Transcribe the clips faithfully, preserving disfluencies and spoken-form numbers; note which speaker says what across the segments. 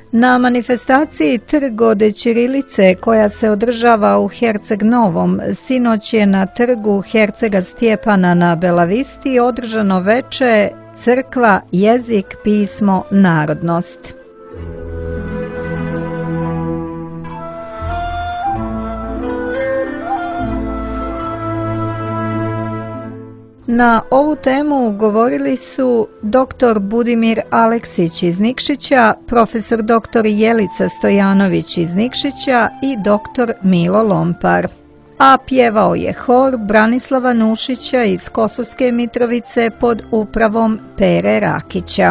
Speaker 1: Na manifestaciji Trg od ćirilice koja se održava u Herceg Novom, sinoć je na trgu Hercega Stjepana na Belavisti održano veče Crkva, jezik, pismo, narodnost. Na ovu temu govorili su doktor Budimir Aleksić iz Nikšića, profesor doktor Jelica Stojanović iz Nikšića i doktor Milo Lompar. A pjevao je hor Branislava Nušića iz Kosovske Mitrovice pod upravom Pere Rakića.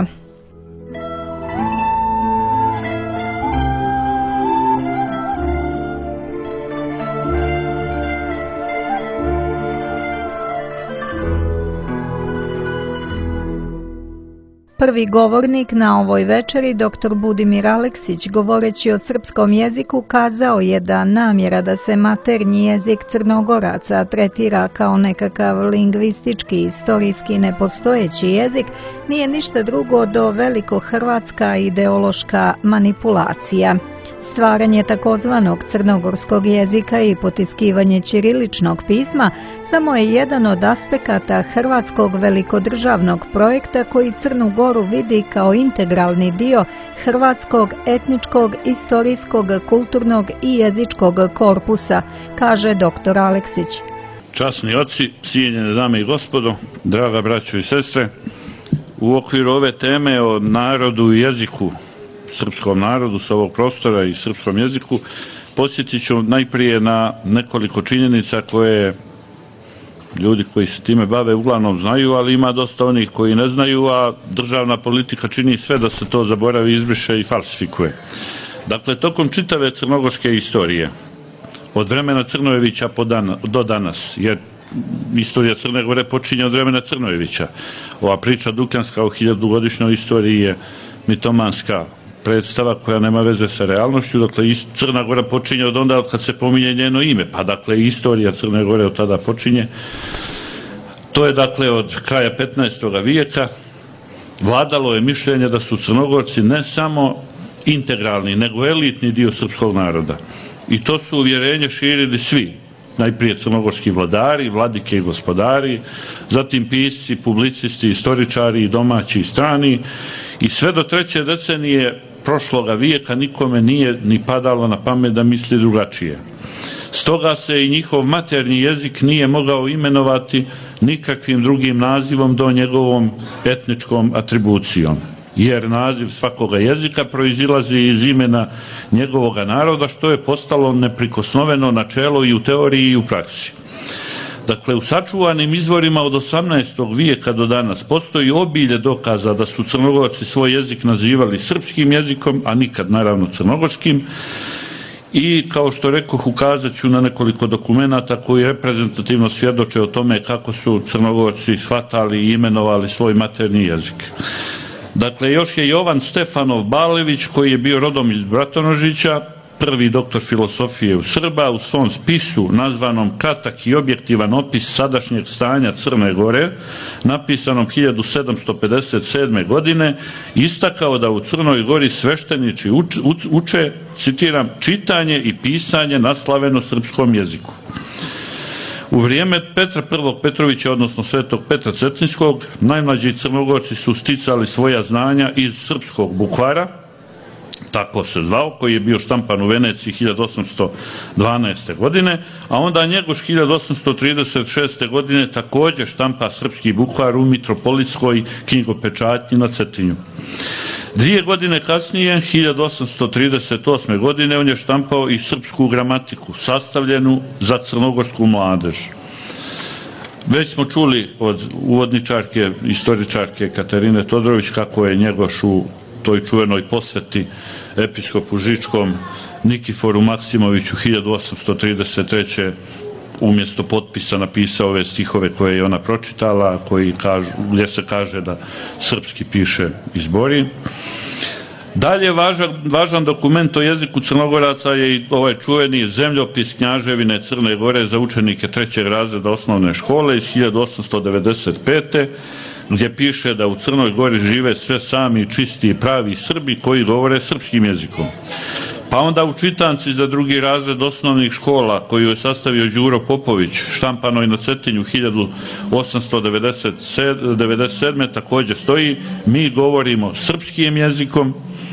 Speaker 1: Prvi govornik na ovoj večeri, doktor Budimir Aleksić, govoreći o srpskom jeziku, kazao je da namjera da se maternji jezik Crnogoraca tretira kao nekakav lingvistički, istorijski nepostojeći jezik nije ništa drugo do velikohrvatska ideološka manipulacija. Stvaranje takozvanog crnogorskog jezika i potiskivanje ćiriličnog pisma samo je jedan od aspekata hrvatskog velikodržavnog projekta koji Crnu Goru vidi kao integralni dio hrvatskog etničkog, istorijskog, kulturnog i jezičkog korpusa, kaže doktor Aleksić.
Speaker 2: Časni oci, cijenjene dame i gospodo, draga braćo i sestre, u okviru ove teme o narodu i jeziku, srpskom narodu s ovog prostora i srpskom jeziku, podsjetit ću najprije na nekoliko činjenica koje ljudi koji se time bave uglavnom znaju, ali ima dosta onih koji ne znaju, a državna politika čini sve da se to zaboravi, izbriše i falsifikuje. Dakle, tokom čitave crnogorske istorije, od vremena Crnojevića do danas, jer istorija Crne Gore počinje od vremena Crnojevića. Ova priča Dukljanska o hiljadugodišnjoj istoriji je mitomanska predstava koja nema veze sa realnošću. Dakle, Crna Gora počinje od onda kad se pominje njeno ime, pa dakle istorija Crne Gore od tada počinje. To je dakle od kraja petnaestog vijeka. Vladalo je mišljenje da su Crnogorci ne samo integralni, nego elitni dio srpskog naroda. I to su uvjerenje širili svi. Najprije crnogorski vladari, vladike i gospodari, zatim pisci, publicisti, istoričari i domaći i strani. I sve do treće decenije prošloga vijeka nikome nije ni padalo na pamet da misli drugačije. Stoga se i njihov maternji jezik nije mogao imenovati nikakvim drugim nazivom do njegovom etničkom atribucijom, jer naziv svakoga jezika proizilazi iz imena njegovoga naroda, što je postalo neprikosnoveno načelo i u teoriji i u praksi. Dakle, u sačuvanim izvorima od osamnaestog vijeka do danas postoji obilje dokaza da su Crnogorci svoj jezik nazivali srpskim jezikom, a nikad naravno crnogorskim. I kao što rekoh, ukazat ću na nekoliko dokumenata koji reprezentativno svjedoče o tome kako su Crnogorci shvatali i imenovali svoj maternji jezik. Dakle, još je Jovan Stefanov Balević, koji je bio rodom iz Bratonožića, prvi doktor filosofije u Srba, u svom spisu nazvanom Kratak i objektivan opis sadašnjeg stanja Crne Gore, napisanom hiljadu sedamsto pedeset sedme. godine, istakao da u Crnoj Gori sveštenici uče, citiram, čitanje i pisanje na slaveno-srpskom jeziku. U vrijeme Petra prvog Petrovića, odnosno Svetog Petra Cetinskog, najmlađi Crnogorci su sticali svoja znanja iz srpskog bukvara, tako se zvao, koji je bio štampan u Veneciji hiljadu osamsto dvanaeste. godine, a onda Njegoš hiljadu osamsto trideset šeste. godine također štampa srpski bukvar u Mitropolitskoj knjigopečatnji na Cetinju. Dvije godine kasnije, hiljadu osamsto trideset osme. godine, on je štampao i srpsku gramatiku, sastavljenu za crnogorsku mladež. Već smo čuli od uvodničarke, istoričarke Katarine Todorović kako je Njegoš u toj čuvenoj posveti episkopu Žičkom Nikiforu Maksimoviću hiljadu osamsto trideset treće. umjesto potpisa napisao ove stihove koje je ona pročitala, koji kažu, gdje se kaže da srpski piše izbori. Dalje važan, važan dokument o jeziku Crnogoraca je i ovaj čuveni zemljopis Knjaževine Crne Gore za učenike trećeg razreda osnovne škole iz hiljadu osamsto devedeset pete gdje piše da u Crnoj Gori žive sve sami čisti i pravi Srbi koji govore srpskim jezikom. Pa onda u čitanci za drugi razred osnovnih škola koju je sastavio Đuro Popović, štampanoj na Cetinju hiljadu osamsto devedeset sedme također stoji: mi govorimo srpskim jezikom.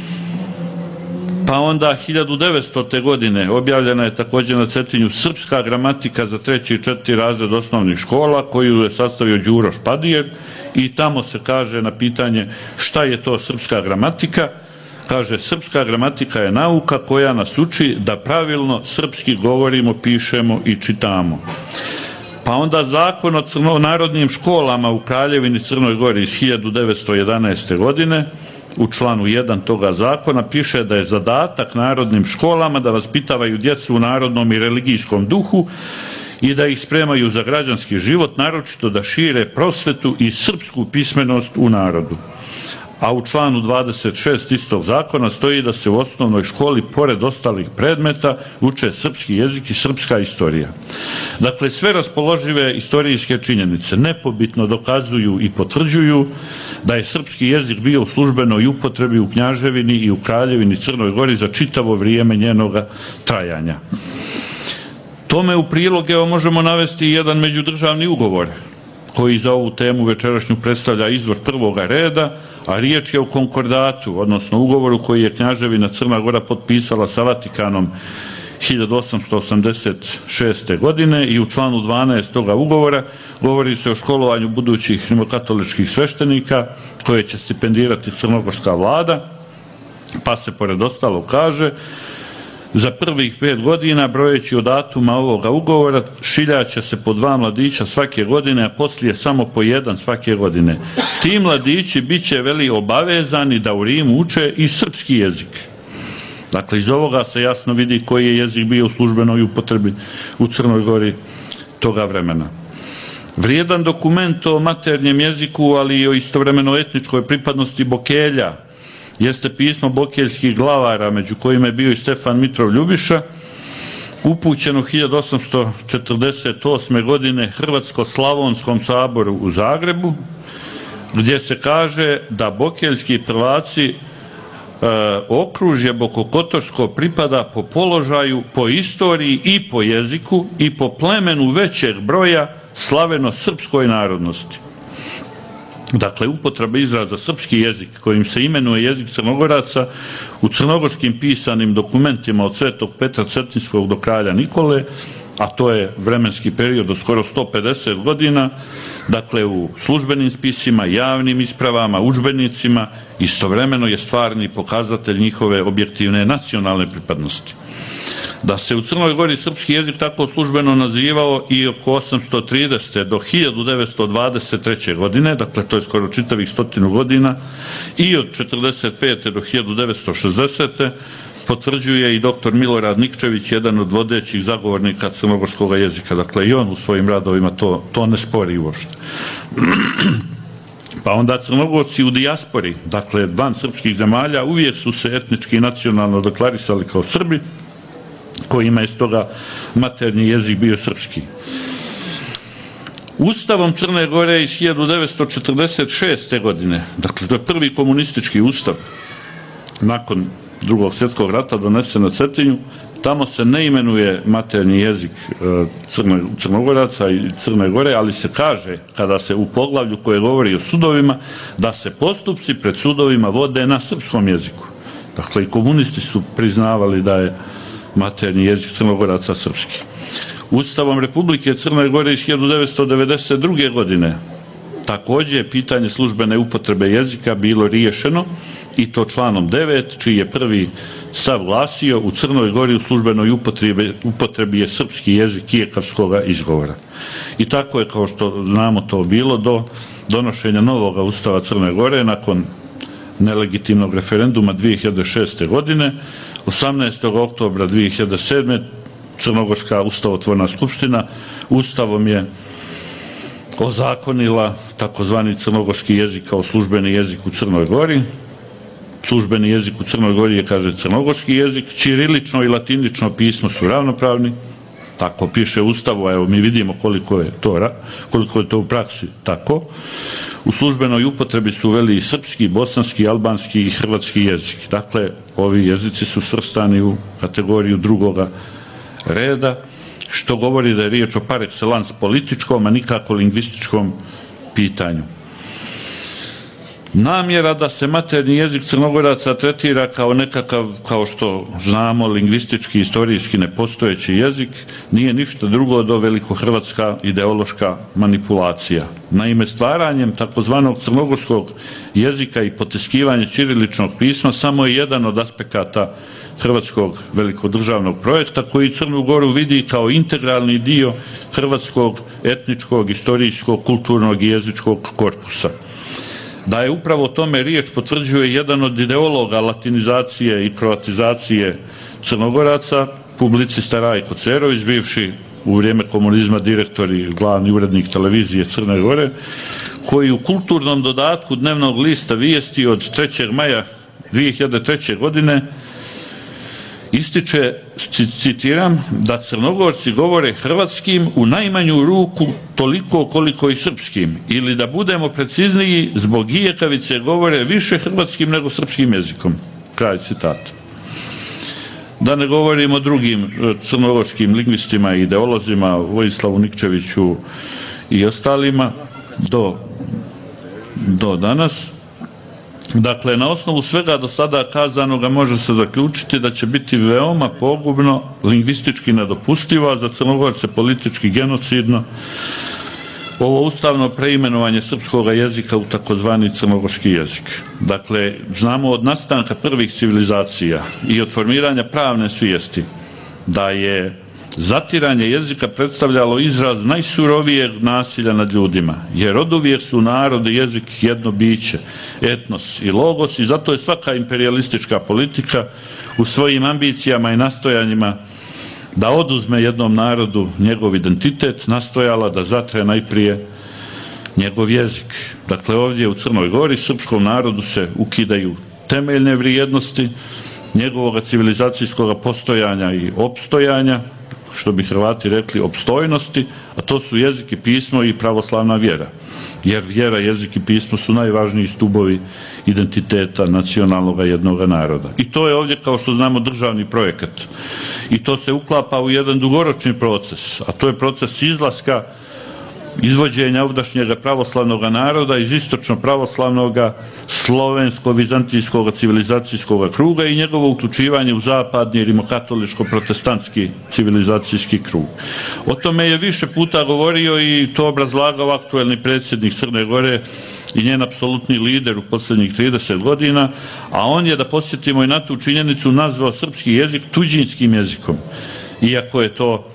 Speaker 2: Pa onda hiljadu devetstote godine objavljena je također na Cetinju srpska gramatika za treći i četvrti razred osnovnih škola koju je sastavio Đuro Špadijer i tamo se kaže na pitanje šta je to srpska gramatika, kaže: srpska gramatika je nauka koja nas uči da pravilno srpski govorimo, pišemo i čitamo. Pa onda zakon o crnonarodnim školama u Kraljevini Crnoj Gori iz hiljadu devetsto jedanaeste godine u članu jedan toga zakona piše da je zadatak narodnim školama da vaspitavaju djecu u narodnom i religijskom duhu i da ih spremaju za građanski život, naročito da šire prosvetu i srpsku pismenost u narodu. A u članu dvadeset šest istog zakona stoji da se u osnovnoj školi pored ostalih predmeta uče srpski jezik i srpska istorija. Dakle, sve raspoložive istorijske činjenice nepobitno dokazuju i potvrđuju da je srpski jezik bio u službenoj upotrebi u Knjaževini i u Kraljevini Crnoj Gori za čitavo vrijeme njenoga trajanja. Tome u prilog evo možemo navesti jedan međudržavni ugovor koji za ovu temu večerašnju predstavlja izvor prvoga reda, a riječ je o konkordatu, odnosno ugovoru koji je Knjaževina Crna Gora potpisala sa Vatikanom hiljadu osamsto osamdeset šeste. godine i u članu dvanaest toga ugovora govori se o školovanju budućih rimokatoličkih sveštenika koje će stipendirati crnogorska vlada, pa se pored ostalo kaže: za prvih pet godina, brojeći od datuma ovoga ugovora, šiljaće se po dva mladića svake godine, a poslije samo po jedan svake godine. Ti mladići bit će, veli, obavezani da u Rimu uče i srpski jezik. Dakle, iz ovoga se jasno vidi koji je jezik bio u službenoj upotrebi u Crnoj Gori toga vremena. Vrijedan dokument o maternjem jeziku, ali i o istovremeno etničkoj pripadnosti Bokelja, jeste pismo bokeljskih glavara, među kojima je bio i Stefan Mitrov Ljubiša, upućeno hiljadu osamsto četrdeset osme. godine Hrvatsko-slavonskom saboru u Zagrebu, gdje se kaže da bokeljski prvaci e, okružje bokokotorsko pripada po položaju, po istoriji i po jeziku i po plemenu većeg broja slaveno-srpskoj narodnosti. Dakle, upotreba izraza srpski jezik, kojim se imenuje jezik Crnogoraca, u crnogorskim pisanim dokumentima od Svetog Petra Cetinskog do kralja Nikole, a to je vremenski period od skoro sto pedeset godina, dakle u službenim spisima, javnim ispravama, udžbenicima, istovremeno je stvarni pokazatelj njihove objektivne nacionalne pripadnosti. Da se u Crnoj Gori srpski jezik tako službeno nazivao i oko osamsto tridesete. do hiljadu devetsto dvadeset treće. godine, dakle to je skoro čitavih stotinu godina, i od četrdeset pete. do hiljadu devetsto šezdesete. potvrđuje i doktor Milorad Nikčević, jedan od vodećih zagovornika crnogorskog jezika. Dakle, i on u svojim radovima to, to ne spori uopšte. Pa onda Crnogorci u dijaspori, dakle van srpskih zemalja, uvijek su se etnički i nacionalno deklarisali kao Srbi, kojima je stoga maternji jezik bio srpski. Ustavom Crne Gore iz hiljadu devetsto četrdeset šeste. godine, dakle to je prvi komunistički ustav nakon drugog svjetskog rata donesen na Cetinju, tamo se ne imenuje maternji jezik Crnogoraca i Crne Gore, ali se kaže, kada se u poglavlju koje govori o sudovima, da se postupci pred sudovima vode na srpskom jeziku. Dakle, i komunisti su priznavali da je maternji jezik Crnogoraca srpski. Ustavom Republike Crne Gore iz hiljadu devetsto devedeset druge. godine također je pitanje službene upotrebe jezika bilo riješeno, i to članom devet, čiji je prvi stav glasio: u Crnoj Gori u službenoj upotrebi, upotrebi je srpski jezik kijekavskog izgovora. I tako je, kao što znamo, to bilo do donošenja novoga ustava Crne Gore nakon nelegitimnog referenduma dvije hiljade šeste. godine. osamnaestog oktobra dvije hiljade sedme. Crnogorska ustavotvorna skupština ustavom je ozakonila takozvani crnogorski jezik kao službeni jezik u Crnoj Gori, službeni jezik u Crnoj Gori je, kaže, crnogorski jezik, ćirilično i latinično pismo su ravnopravni, tako piše u Ustavu, a evo mi vidimo koliko je to, koliko je to u praksi tako. U službenoj upotrebi su uveli i srpski, bosanski, albanski i hrvatski jezik. Dakle, ovi jezici su svrstani u kategoriju drugoga reda, što govori da je riječ o par excellence političkom, a nikako lingvističkom pitanju. Namjera da se maternji jezik Crnogoraca tretira kao nekakav, kao što znamo, lingvistički, istorijski nepostojeći jezik, nije ništa drugo do velikohrvatska ideološka manipulacija. Naime, stvaranjem takozvanog crnogorskog jezika i potiskivanje ćiriličnog pisma samo je jedan od aspekata hrvatskog velikodržavnog projekta koji Crnu Goru vidi kao integralni dio hrvatskog etničkog, istorijskog, kulturnog i jezičkog korpusa. Da je upravo tome riječ potvrđuje jedan od ideologa latinizacije i kroatizacije Crnogoraca, publicista Rajko Cerović, bivši u vrijeme komunizma direktor i glavni urednik televizije Crne Gore, koji u kulturnom dodatku dnevnog lista Vijesti od trećeg maja dvije hiljade treće. godine ističe, citiram, da Crnogorci govore hrvatskim u najmanju ruku toliko koliko i srpskim, ili da budemo precizniji, zbog ijekavice govore više hrvatskim nego srpskim jezikom. Kraj citata. Da ne govorimo o drugim crnogorskim lingvistima i ideolozima, Vojislavu Nikčeviću i ostalima, do, do danas. Dakle, na osnovu svega do sada kazanoga može se zaključiti da će biti veoma pogubno, lingvistički nedopustivo, a za Crnogorce politički genocidno ovo ustavno preimenovanje srpskog jezika u takozvani crnogorski jezik. Dakle, znamo od nastanka prvih civilizacija i od formiranja pravne svijesti da je zatiranje jezika predstavljalo izraz najsurovijeg nasilja nad ljudima, jer oduvijek su narod i jezik jedno biće, etnos i logos, i zato je svaka imperialistička politika u svojim ambicijama i nastojanjima da oduzme jednom narodu njegov identitet nastojala da zatre najprije njegov jezik. Dakle, ovdje u Crnoj Gori srpskom narodu se ukidaju temeljne vrijednosti njegovog civilizacijskog postojanja i opstojanja, što bi Hrvati rekli opstojnosti, a to su jezik i pismo i pravoslavna vjera. Jer vjera, jezik i pismo su najvažniji stubovi identiteta nacionalnog jednog naroda. I to je ovdje, kao što znamo, državni projekat. I to se uklapa u jedan dugoročni proces, a to je proces izlaska, izvođenja ovdašnjega pravoslavnog naroda iz istočno pravoslavnog slovensko-vizantijskog civilizacijskog kruga i njegovo uključivanje u zapadni rimokatoličko-protestantski civilizacijski krug. O tome je više puta govorio i to obrazlagao aktuelni predsjednik Crne Gore i njen apsolutni lider u posljednjih trideset godina, a on je, da posjetimo i na tu činjenicu, nazvao srpski jezik tuđinskim jezikom, iako je to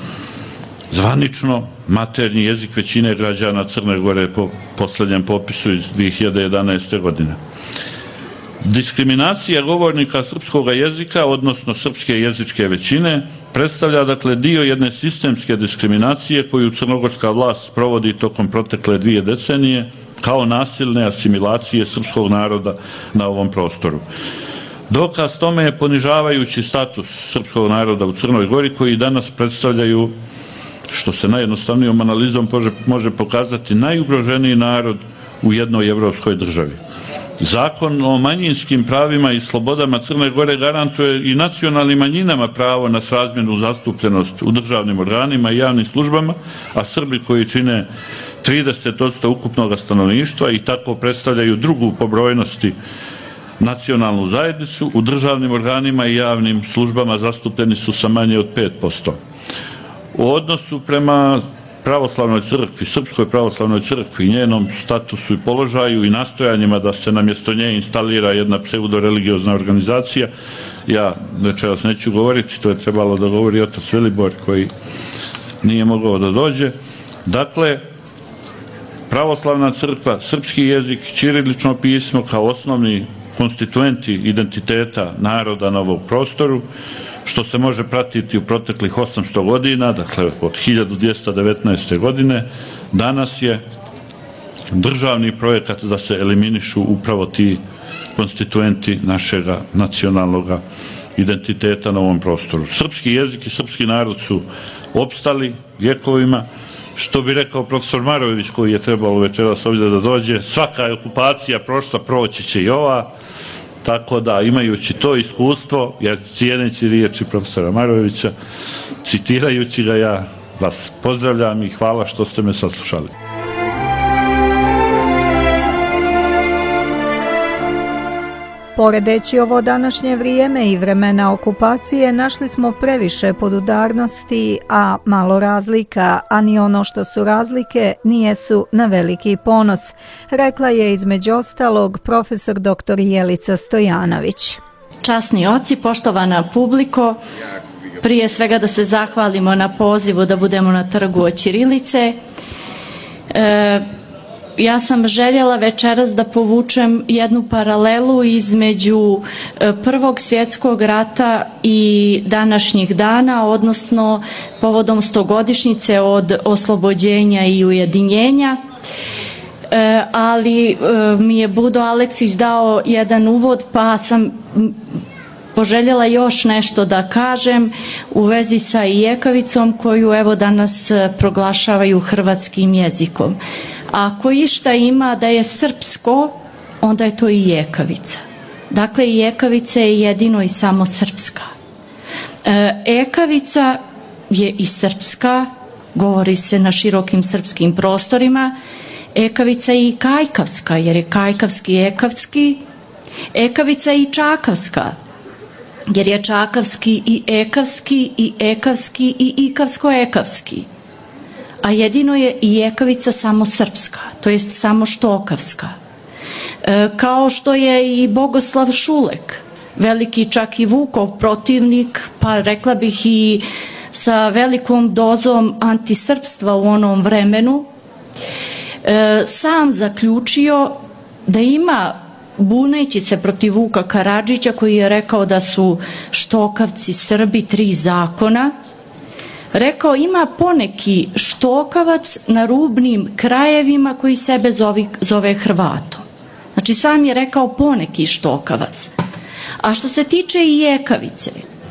Speaker 2: zvanično maternji jezik većine građana Crne Gore po posljednjem popisu iz dvije hiljade jedanaeste. godine. Diskriminacija govornika srpskog jezika, odnosno srpske jezičke većine, predstavlja dakle dio jedne sistemske diskriminacije koju crnogorska vlast provodi tokom protekle dvije decenije kao nasilne asimilacije srpskog naroda na ovom prostoru. Dokaz tome je ponižavajući status srpskog naroda u Crnoj Gori, koji danas predstavljaju, što se najjednostavnijom analizom može pokazati, najugroženiji narod u jednoj evropskoj državi. Zakon o manjinskim pravima i slobodama Crne Gore garantuje i nacionalnim manjinama pravo na srazmjernu zastupljenost u državnim organima i javnim službama, a Srbi, koji čine trideset posto ukupnog stanovništva i tako predstavljaju drugu po brojnosti nacionalnu zajednicu, u državnim organima i javnim službama zastupljeni su sa manje od pet posto. U odnosu prema pravoslavnoj crkvi, Srpskoj pravoslavnoj crkvi, njenom statusu i položaju i nastojanjima da se na mjesto nje instalira jedna pseudo-religiozna organizacija, ja večeras neću govoriti, to je trebalo da govori otac Velibor, koji nije mogao da dođe. Dakle, pravoslavna crkva, srpski jezik, ćirilično pismo kao osnovni konstituenti identiteta naroda na ovom prostoru, što se može pratiti u proteklih osamsto godina, dakle od hiljadu dvjesto devetnaeste. godine, danas je državni projekat da se eliminišu upravo ti konstituenti našeg nacionalnog identiteta na ovom prostoru. Srpski jezik i srpski narod su opstali vjekovima, što bi rekao profesor Marojević, koji je trebalo večeras ovdje da dođe, svaka je okupacija prošla, proći će i ova, tako da imajući to iskustvo, jer cijeneći riječi profesora Marojevića, citirajući ga, ja vas pozdravljam i hvala što ste me saslušali.
Speaker 1: Poredeći ovo današnje vrijeme i vremena okupacije, našli smo previše podudarnosti, a malo razlika, a ni ono što su razlike nijesu na veliki ponos, rekla je između ostalog profesor doktor Jelica Stojanović.
Speaker 3: Časni oci, poštovana publiko, prije svega da se zahvalimo na pozivu da budemo na trgu od ćirilice. E, Ja sam željela večeras da povučem jednu paralelu između Prvog svjetskog rata i današnjih dana, odnosno povodom stogodišnjice od oslobođenja i ujedinjenja. E, ali e, mi je Budo Aleksić dao jedan uvod, pa sam poželjela još nešto da kažem u vezi sa ijekavicom koju evo danas proglašavaju hrvatskim jezikom. Ako išta ima da je srpsko, onda je to i ijekavica. Dakle, ijekavica je jedino i samo srpska. E, ekavica je i srpska, govori se na širokim srpskim prostorima. Ekavica je i kajkavska, jer je kajkavski ekavski. Ekavica je i čakavska, jer je čakavski i ekavski i ekavski i ikavsko-ekavski. A jedino je i ijekavica samo srpska, to jest samo štokavska. E, kao što je i Bogoslav Šulek, veliki čak i Vukov protivnik, pa rekla bih i sa velikom dozom antisrpstva u onom vremenu, e, sam zaključio da ima, buneći se protiv Vuka Karadžića koji je rekao da su štokavci Srbi tri zakona, rekao ima poneki štokavac na rubnim krajevima koji sebe zove, zove Hrvatom. Znači sam je rekao poneki štokavac. A što se tiče i ijekavice,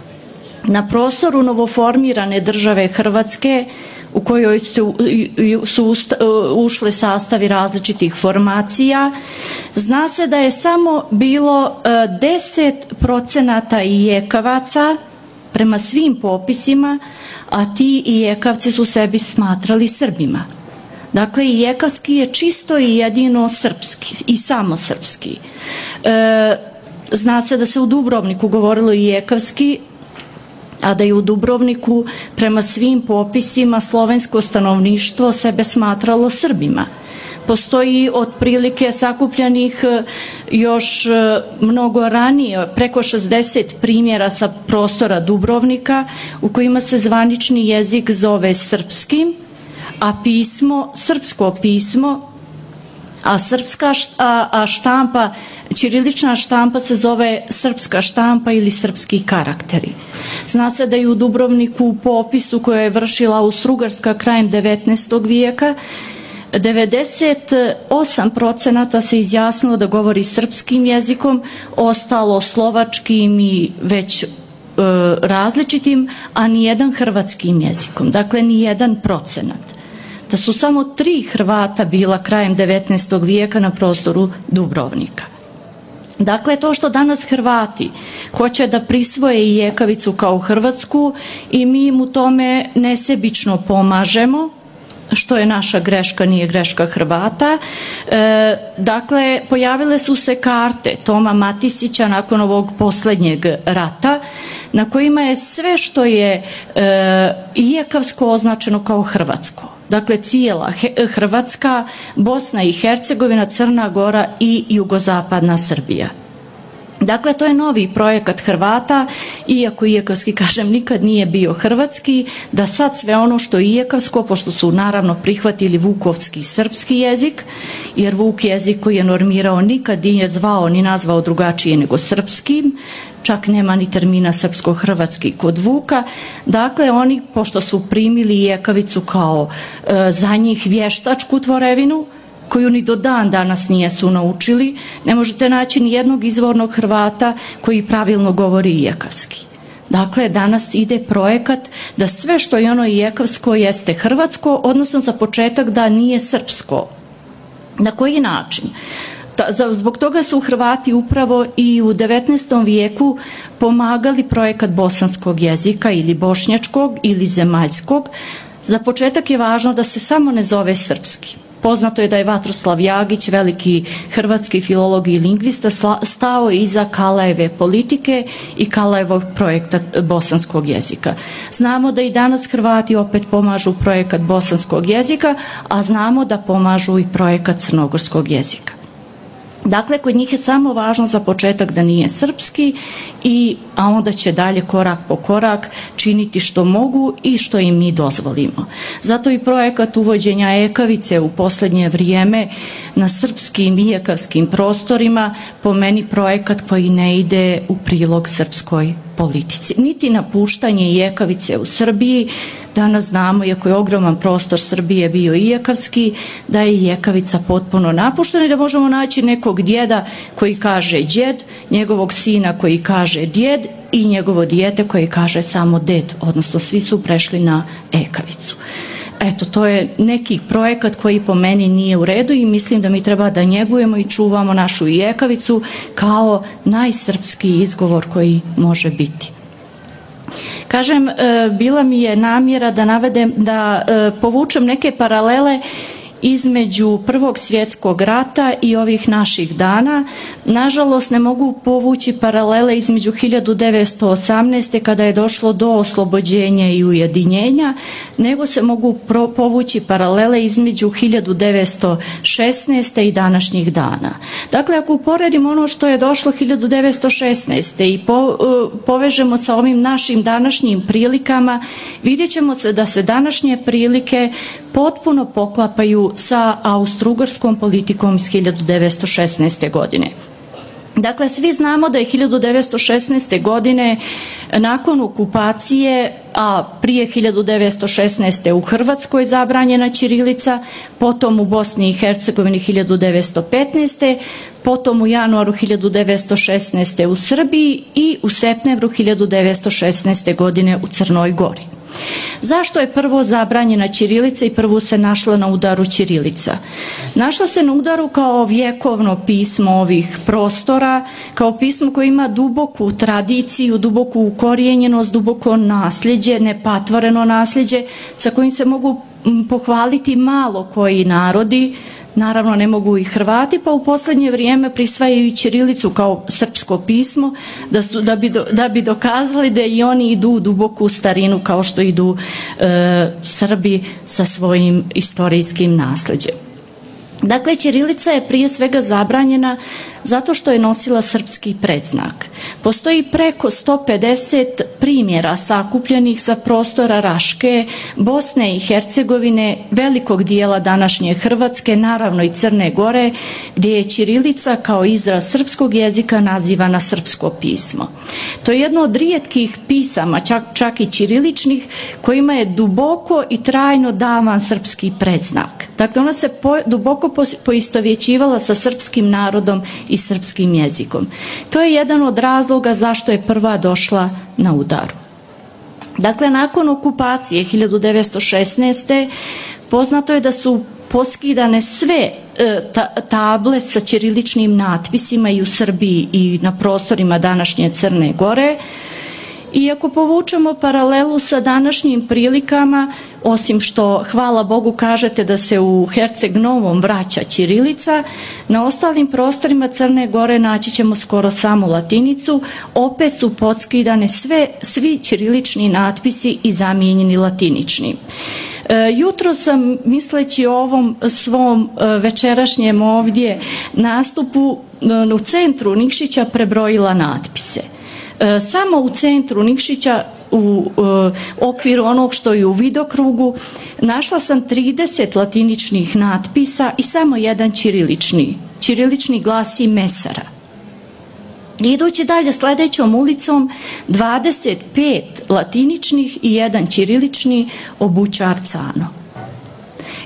Speaker 3: na prostoru novoformirane države Hrvatske, u kojoj su, su ušle sastavi različitih formacija, zna se da je samo bilo deset procenata ijekavaca prema svim popisima, a ti ijekavci su sebi smatrali Srbima. Dakle, ijekavski je čisto i jedino srpski i samo srpski. E, zna se da se u Dubrovniku govorilo ijekavski, a da je u Dubrovniku prema svim popisima slovensko stanovništvo sebe smatralo Srbima. Postoji otprilike sakupljanih još mnogo ranije, preko šezdeset primjera sa prostora Dubrovnika u kojima se zvanični jezik zove srpskim, a pismo, srpsko pismo, a srpska a, a štampa, ćirilična štampa se zove srpska štampa ili srpski karakteri. Zna se da je u Dubrovniku u popisu koje je vršila Austrougarska krajem devetnaestog vijeka devedeset osam procenata se izjasnilo da govori srpskim jezikom, ostalo slovačkim i već e, različitim, a nijedan hrvatskim jezikom. Dakle, nijedan procenat. Da su samo tri Hrvata bila krajem devetnaestog vijeka na prostoru Dubrovnika. Dakle, to što danas Hrvati hoće da prisvoje i ijekavicu kao hrvatsku i mi im u tome nesebično pomažemo, što je naša greška, nije greška Hrvata. E, dakle, pojavile su se karte Toma Matisića nakon ovog posljednjeg rata, na kojima je sve što je e, ijekavsko označeno kao hrvatsko. Dakle, cijela Hrvatska, Bosna i Hercegovina, Crna Gora i jugozapadna Srbija. Dakle, to je novi projekat Hrvata, iako ijekavski, kažem, nikad nije bio hrvatski, da sad sve ono što je ijekavsko, pošto su naravno prihvatili vukovski i srpski jezik, jer Vuk jezik koji je normirao nikad nije zvao ni nazvao drugačije nego srpskim, čak nema ni termina srpsko-hrvatski kod Vuka. Dakle, oni, pošto su primili ijekavicu kao e, za njih vještačku tvorevinu, koju ni do dan danas nijesu naučili. Ne možete naći ni jednog izvornog Hrvata koji pravilno govori ijekavski. Dakle, danas ide projekat da sve što je ono ijekavsko jeste hrvatsko, odnosno za početak da nije srpsko. Na koji način? Zbog toga su Hrvati upravo i u devetnaestom vijeku pomagali projekat bosanskog jezika ili bošnjačkog ili zemaljskog. Za početak je važno da se samo ne zove srpski. Poznato je da je Vatroslav Jagić, veliki hrvatski filolog i lingvista, stao iza Kalajeve politike i Kalajevog projekta bosanskog jezika. Znamo da i danas Hrvati opet pomažu projekat bosanskog jezika, a znamo da pomažu i projekat crnogorskog jezika. Dakle, kod njih je samo važno za početak da nije srpski, i, a onda će dalje korak po korak činiti što mogu i što im mi dozvolimo. Zato i projekat uvođenja ekavice u posljednje vrijeme na srpskim i ijekavskim prostorima po meni projekat koji ne ide u prilog srpskoj politici. Niti napuštanje ijekavice u Srbiji. Danas znamo, iako je ogroman prostor Srbije bio ijekavski, da je ijekavica potpuno napuštena i da možemo naći nekog djeda koji kaže djed, njegovog sina koji kaže djed i njegovo dijete koji kaže samo ded, odnosno svi su prešli na ekavicu. Eto, to je neki projekat koji po meni nije u redu i mislim da mi treba da njegujemo i čuvamo našu ijekavicu kao najsrpski izgovor koji može biti. Kažem, bila mi je namjera da navedem, da povučem neke paralele između Prvog svjetskog rata i ovih naših dana. Nažalost, ne mogu povući paralele između hiljadu devetsto osamnaeste. kada je došlo do oslobođenja i ujedinjenja, nego se mogu povući paralele između hiljadu devetsto šesnaeste. i današnjih dana. Dakle, ako uporedimo ono što je došlo hiljadu devetsto šesnaeste. i po, povežemo sa ovim našim današnjim prilikama, vidjet ćemo se da se današnje prilike potpuno poklapaju sa austrougarskom politikom iz hiljadu devetsto šesnaeste. godine. Dakle, svi znamo da je hiljadu devetsto šesnaeste. godine nakon okupacije, a prije hiljadu devetsto šesnaeste. u Hrvatskoj zabranjena ćirilica, potom u Bosni i Hercegovini hiljadu devetsto petnaeste. potom u januaru hiljadu devetsto šesnaeste. u Srbiji i u septembru hiljadu devetsto šesnaeste. godine u Crnoj Gori. Zašto je prvo zabranjena ćirilica i prvo se našla na udaru ćirilica? Našla se na udaru kao vjekovno pismo ovih prostora, kao pismo koje ima duboku tradiciju, duboku ukorijenjenost, duboko nasljeđe, nepatvoreno nasljeđe sa kojim se mogu pohvaliti malo koji narodi. Naravno, ne mogu i Hrvati, pa u posljednje vrijeme prisvajaju i ćirilicu kao srpsko pismo, da, su, da, bi, do, da bi dokazali da i oni idu u duboku starinu kao što idu e, Srbi sa svojim istorijskim nasljeđem. Dakle, ćirilica je prije svega zabranjena zato što je nosila srpski predznak. Postoji preko sto pedeset primjera sakupljenih sa prostora Raške, Bosne i Hercegovine, velikog dijela današnje Hrvatske, naravno i Crne Gore, gdje je ćirilica kao izraz srpskog jezika nazivana srpsko pismo. To je jedno od rijetkih pisama, čak, čak i ćiriličnih, kojima je duboko i trajno davan srpski predznak. Dakle, ona se po, duboko poistovjećivala sa srpskim narodom i srpskim jezikom. To je jedan od razloga zašto je prva došla na udaru. Dakle, nakon okupacije hiljadu devetsto šesnaeste. poznato je da su poskidane sve e, ta, table sa ćiriličnim natpisima i u Srbiji i na prostorima današnje Crne Gore. I ako povučemo paralelu sa današnjim prilikama, osim što, hvala Bogu, kažete da se u Herceg Novom vraća ćirilica, na ostalim prostorima Crne Gore naći ćemo skoro samo latinicu, opet su podskidane sve, svi ćirilični natpisi i zamijenjeni latiničnim. E, jutro sam, misleći o ovom svom e, večerašnjem ovdje nastupu, e, u centru Nikšića prebrojila natpise. Samo u centru Nikšića, u okviru onog što je u vidokrugu, našla sam trideset latiničnih natpisa i samo jedan ćirilični. Ćirilični glasi Mesara. Idući dalje sljedećom ulicom, dvadeset pet latiničnih i jedan ćirilični, Obućar Cano.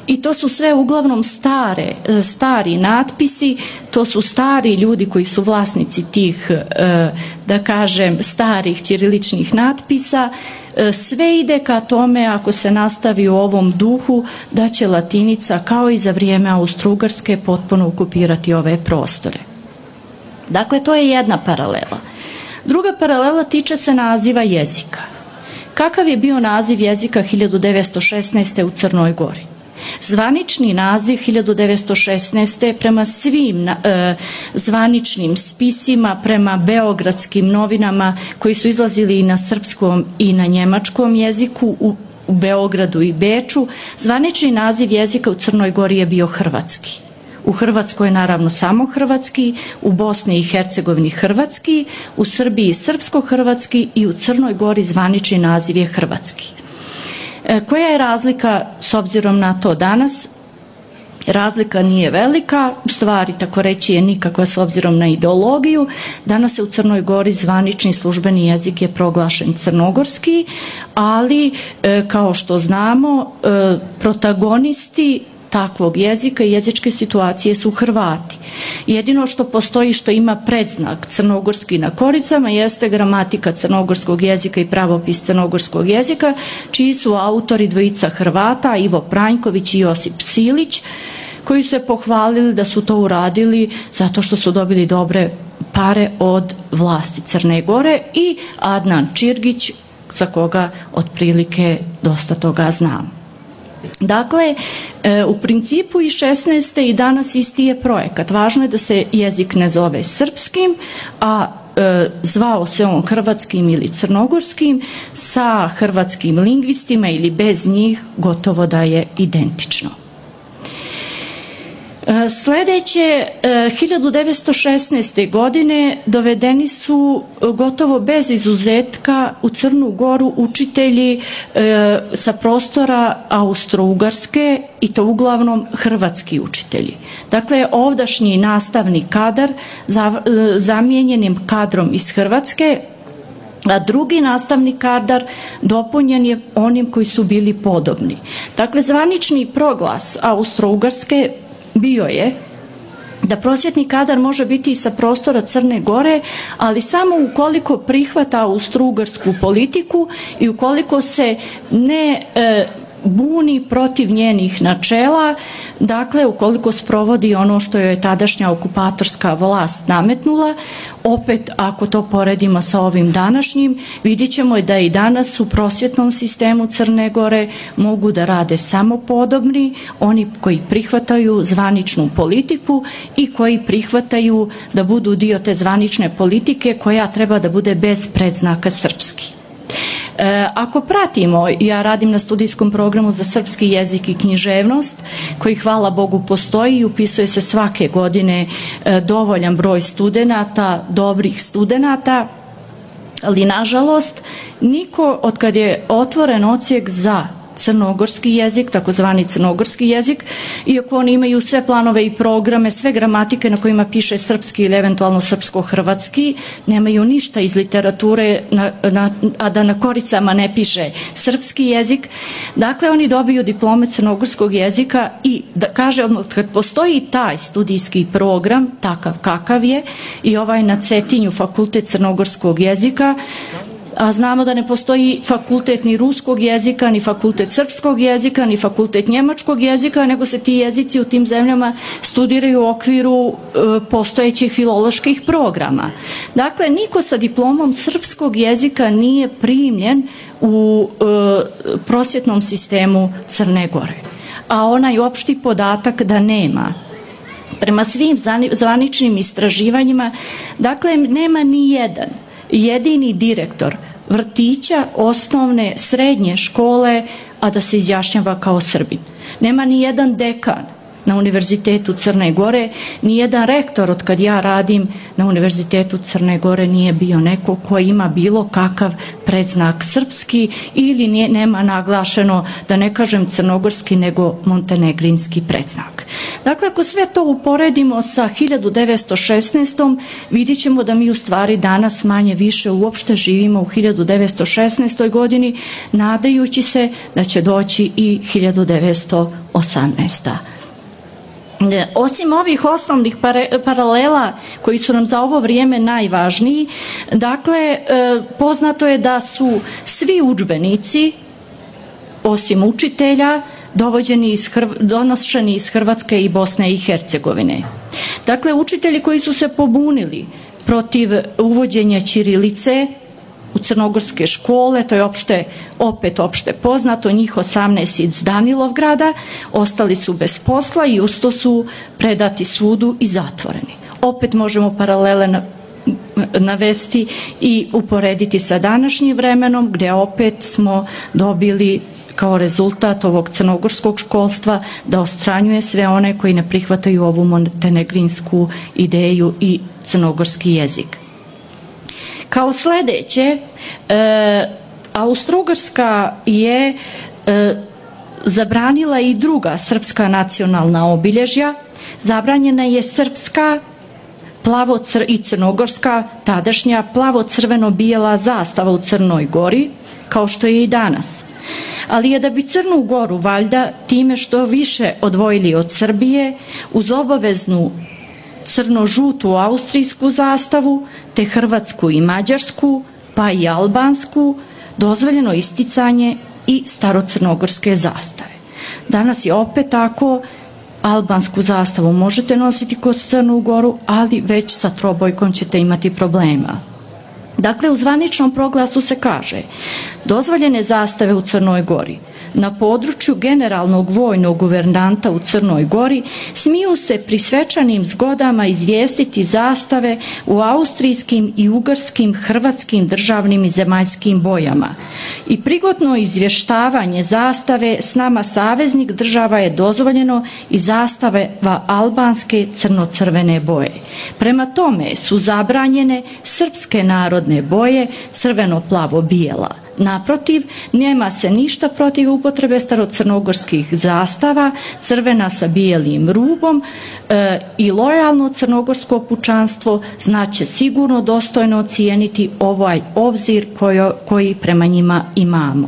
Speaker 3: i to su sve uglavnom stare, stari natpisi, to su stari ljudi koji su vlasnici tih, da kažem, starih ćiriličnih natpisa. Sve ide ka tome, ako se nastavi u ovom duhu, da će latinica kao i za vrijeme Austro-Ugarske potpuno okupirati ove prostore. Dakle, to je jedna paralela. Druga paralela tiče se naziva jezika. Kakav je bio naziv jezika hiljadu devetsto šesnaeste. u Crnoj Gori? Zvanični naziv hiljadu devetsto šesnaeste. prema svim e, zvaničnim spisima, prema beogradskim novinama koji su izlazili i na srpskom i na njemačkom jeziku u, u Beogradu i Beču, zvanični naziv jezika u Crnoj Gori je bio hrvatski. U Hrvatskoj je naravno samo hrvatski, u Bosni i Hercegovini hrvatski, u Srbiji srpsko-hrvatski i u Crnoj Gori zvanični naziv je hrvatski. E, koja je razlika s obzirom na to danas? Razlika nije velika, u stvari tako reći je nikakva s obzirom na ideologiju. Danas se u Crnoj Gori zvanični službeni jezik je proglašen crnogorski, ali e, kao što znamo, e, protagonisti takvog jezika i jezičke situacije su Hrvati. Jedino što postoji, što ima predznak crnogorski na koricama, jeste gramatika crnogorskog jezika i pravopis crnogorskog jezika, čiji su autori dvojica Hrvata, Ivo Pranjković i Josip Silić, koji su se pohvalili da su to uradili zato što su dobili dobre pare od vlasti Crne Gore, i Adnan Čirgić, za koga otprilike dosta toga znamo. Dakle, u principu i šesnaeste i danas isti je projekat. Važno je da se jezik ne zove srpskim, a zvao se on hrvatskim ili crnogorskim, sa hrvatskim lingvistima ili bez njih gotovo da je identično. Sledeće, hiljadu devetsto šesnaeste. godine dovedeni su gotovo bez izuzetka u Crnu Goru učitelji sa prostora Austro-Ugarske, i to uglavnom hrvatski učitelji. Dakle, ovdašnji nastavni kadar zamijenjenim kadrom iz Hrvatske, a drugi nastavni kadar dopunjen je onim koji su bili podobni. Dakle, zvanični proglas Austro-Ugarske bio je da prosvjetni kadar može biti i sa prostora Crne Gore, ali samo ukoliko prihvata austro-ugarsku politiku i ukoliko se ne e, buni protiv njenih načela, dakle ukoliko sprovodi ono što je tadašnja okupatorska vlast nametnula. Opet, ako to poredimo sa ovim današnjim, vidjet ćemo da i danas u prosvjetnom sistemu Crne Gore mogu da rade samo podobni, oni koji prihvataju zvaničnu politiku i koji prihvataju da budu dio te zvanične politike koja treba da bude bez predznaka srpski. E, ako pratimo, ja radim na studijskom programu za srpski jezik i književnost, koji hvala Bogu postoji i upisuje se svake godine e, dovoljan broj studenata, dobrih studenata, ali nažalost niko od kad je otvoren odsjek za crnogorski jezik, takozvani crnogorski jezik, iako oni imaju sve planove i programe, sve gramatike na kojima piše srpski ili eventualno srpsko-hrvatski, nemaju ništa iz literature, na, na, a da na koricama ne piše srpski jezik. Dakle, oni dobiju diplome crnogorskog jezika i da kaže, kad postoji taj studijski program, takav kakav je, i ovaj na Cetinju fakultet crnogorskog jezika, a znamo da ne postoji fakultet ni ruskog jezika, ni fakultet srpskog jezika, ni fakultet njemačkog jezika, nego se ti jezici u tim zemljama studiraju u okviru e, postojećih filoloških programa. Dakle, niko sa diplomom srpskog jezika nije primljen u e, prosvjetnom sistemu Crne Gore. A onaj opšti podatak da nema. Prema svim zvaničnim istraživanjima, dakle, nema ni jedan jedini direktor vrtića, osnovne, srednje škole, a da se izjašnjava kao Srbin. Nema ni jedan dekan na Univerzitetu Crne Gore. Nijedan rektor od kad ja radim na Univerzitetu Crne Gore nije bio neko ko ima bilo kakav predznak srpski ili nije, nema naglašeno, da ne kažem crnogorski, nego montenegrinski predznak. Dakle, ako sve to uporedimo sa hiljadu devetsto šesnaestom. vidjet ćemo da mi u stvari danas manje više uopšte živimo u hiljadu devetsto šesnaestoj. godini, nadajući se da će doći i hiljadu devetsto osamnaesta. Osim ovih osnovnih paralela koji su nam za ovo vrijeme najvažniji, dakle, poznato je da su svi udžbenici, osim učitelja, donošeni iz Hrvatske i Bosne i Hercegovine. Dakle, učitelji koji su se pobunili protiv uvođenja ćirilice u crnogorske škole, to je opšte, opet opšte poznato, njih osamnaest iz Danilovgrada, ostali su bez posla i usto su predati sudu i zatvoreni. Opet možemo paralele na, navesti i uporediti sa današnjim vremenom, gdje opet smo dobili kao rezultat ovog crnogorskog školstva da odstranjuje sve one koji ne prihvataju ovu montenegrinsku ideju i crnogorski jezik. Kao sljedeće, e, Austro-Ugarska je e, zabranila i druga srpska nacionalna obilježja. Zabranjena je srpska plavo i crnogorska, tadašnja plavo-crveno-bijela zastava u Crnoj Gori, kao što je i danas. Ali je da bi Crnu Goru valjda time što više odvojili od Srbije, uz obaveznu crno-žutu austrijsku zastavu, te hrvatsku i mađarsku, pa i albansku, dozvoljeno isticanje i starocrnogorske zastave. Danas je opet tako, albansku zastavu možete nositi kroz Crnu Goru, ali već sa trobojkom ćete imati problema. Dakle, u zvaničnom proglasu se kaže: dozvoljene zastave u Crnoj Gori na području generalnog vojnog guvernanta u Crnoj Gori smiju se pri svečanim zgodama izvijestiti zastave u austrijskim i ugarskim, hrvatskim državnim i zemaljskim bojama. I prigodno izvještavanje zastave s nama saveznik država je dozvoljeno i zastave albanske crno-crvene boje. Prema tome su zabranjene srpske narodne boje crveno-plavo-bijela. Naprotiv, nema se ništa protiv upotrebe starocrnogorskih zastava, crvena sa bijelim rubom, e, i lojalno crnogorsko pučanstvo znaće sigurno dostojno ocijeniti ovaj obzir koji, koji prema njima imamo.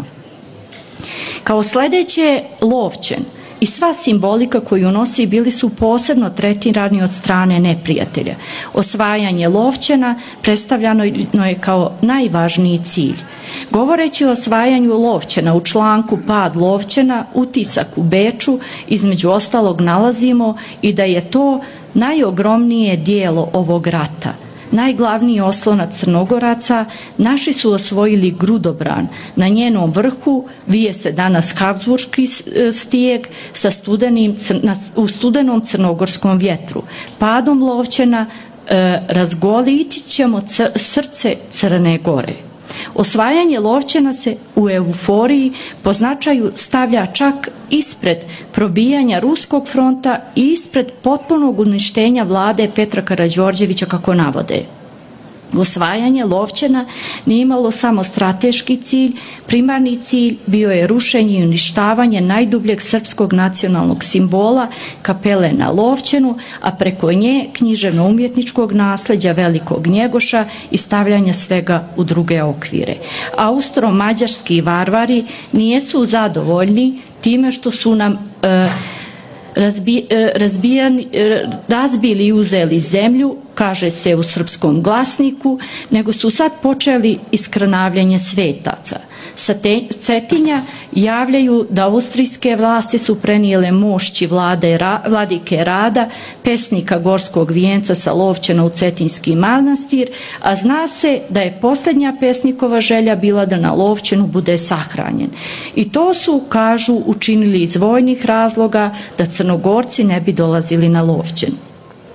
Speaker 3: Kao sljedeće, Lovćen i sva simbolika koju nosi bili su posebno tretirani od strane neprijatelja. Osvajanje Lovćena predstavljano je kao najvažniji cilj. Govoreći o osvajanju Lovćena u članku Pad Lovćena, utisak u Beču, između ostalog nalazimo i da je to najogromnije dijelo ovog rata. Najglavniji oslonac Crnogoraca, naši su osvojili Grudobran. Na njenom vrhu vije se danas Habsburški stijeg sa studenim, u studenom crnogorskom vjetru. Padom Lovćena e, razgoliti ćemo srce Crne Gore. Osvajanje Lovćena se u euforiji po značaju stavlja čak ispred probijanja Ruskog fronta i ispred potpunog uništenja vlade Petra Karađorđevića, kako navode. Osvajanje Lovćena nije imalo samo strateški cilj, primarni cilj bio je rušenje i uništavanje najdubljeg srpskog nacionalnog simbola, kapele na Lovćenu, a preko nje književno-umjetničkog nasljeđa Velikog Njegoša i stavljanja svega u druge okvire. Austro-mađarski varvari nijesu zadovoljni time što su nam e, razbi, e, razbijani, e, razbili i uzeli zemlju, kaže se u srpskom glasniku, nego su sad počeli iskrnavljanje svetaca. Sa te, Cetinja javljaju da austrijske vlasti su prenijele mošći vlade, ra, vladike Rada, pesnika Gorskog vijenca sa Lovćena u Cetinski manastir, a zna se da je posljednja pesnikova želja bila da na Lovćenu bude sahranjen. I to su, kažu, učinili iz vojnih razloga da Crnogorci ne bi dolazili na Lovćen.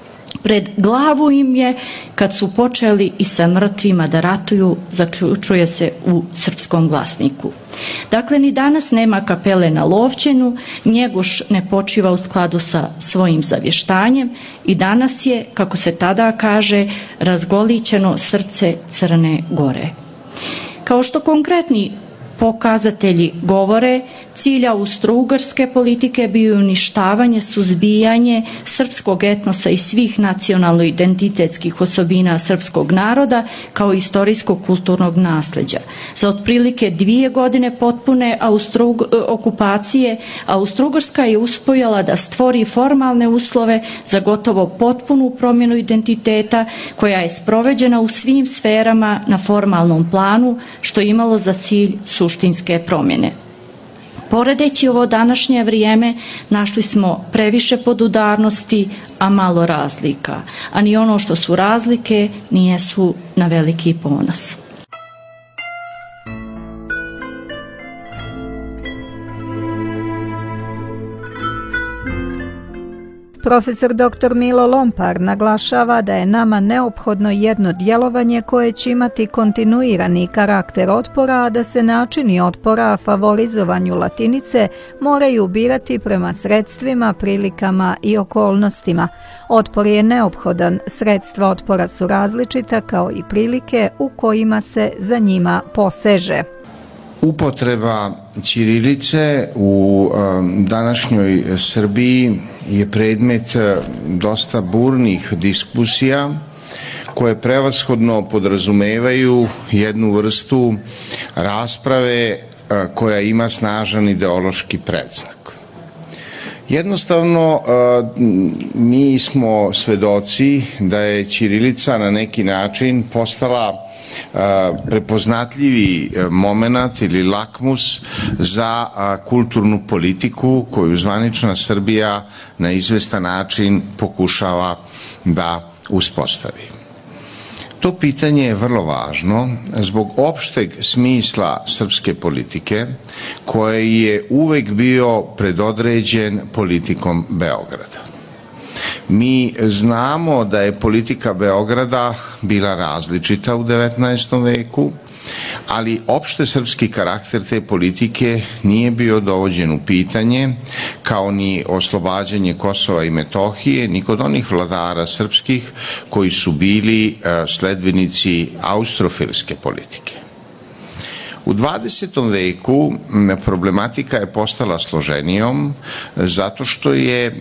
Speaker 3: Pred glavu im je, kad su počeli i sa mrtvima da ratuju, zaključuje se u Srpskom glasniku. Dakle, ni danas nema kapele na Lovćenu, Njegoš ne počiva u skladu sa svojim zavještanjem i danas je, kako se tada kaže, razgolićeno srce Crne Gore. Kao što konkretni pokazatelji govore, cilj austrougarske politike bio je uništavanje, suzbijanje srpskog etnosa i svih nacionalno-identitetskih osobina srpskog naroda kao istorijskog kulturnog nasleđa. Za otprilike dvije godine potpune Austro- okupacije Austrougarska je uspjela da stvori formalne uslove za gotovo potpunu promjenu identiteta koja je sproveđena u svim sferama na formalnom planu, što je imalo za cilj suštinske promjene. Poredeći ovo današnje vrijeme, našli smo previše podudarnosti, a malo razlika. A ni ono što su razlike, nije su na veliki ponos.
Speaker 1: Profesor doktor Milo Lompar naglašava da je nama neophodno jedno djelovanje koje će imati kontinuirani karakter otpora, a da se načini otpora favorizovanju latinice moraju birati prema sredstvima, prilikama i okolnostima. Otpor je neophodan, sredstva otpora su različita kao i prilike u kojima se za njima poseže.
Speaker 4: Upotreba ćirilice u današnjoj Srbiji je predmet dosta burnih diskusija koje prevashodno podrazumevaju jednu vrstu rasprave koja ima snažan ideološki predznak. Jednostavno, mi smo svedoci da je ćirilica na neki način postala prepoznatljivi momenat ili lakmus za kulturnu politiku koju zvanična Srbija na izvestan način pokušava da uspostavi. To pitanje je vrlo važno zbog opšteg smisla srpske politike koji je uvek bio predodređen politikom Beograda. Mi znamo da je politika Beograda bila različita u devetnaestom veku, ali opšte srpski karakter te politike nije bio dovođen u pitanje, kao ni oslobađanje Kosova i Metohije, ni kod onih vladara srpskih koji su bili sledbenici austrofilske politike. U dvadesetom veku problematika je postala složenijom zato što je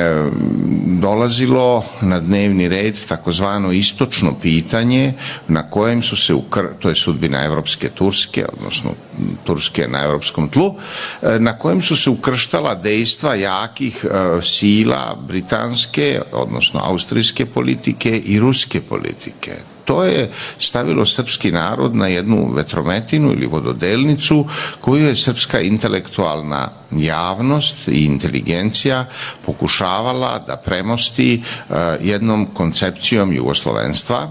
Speaker 4: dolazilo na dnevni red takozvano istočno pitanje na kojem su se, to je sudbina evropske Turske, odnosno Turske na evropskom tlu, na kojem su se ukrštala dejstva jakih sila britanske, odnosno austrijske politike i ruske politike. To je stavilo srpski narod na jednu vetrometinu ili vododelnicu koju je srpska intelektualna javnost i inteligencija pokušavala da premosti jednom koncepcijom jugoslovenstva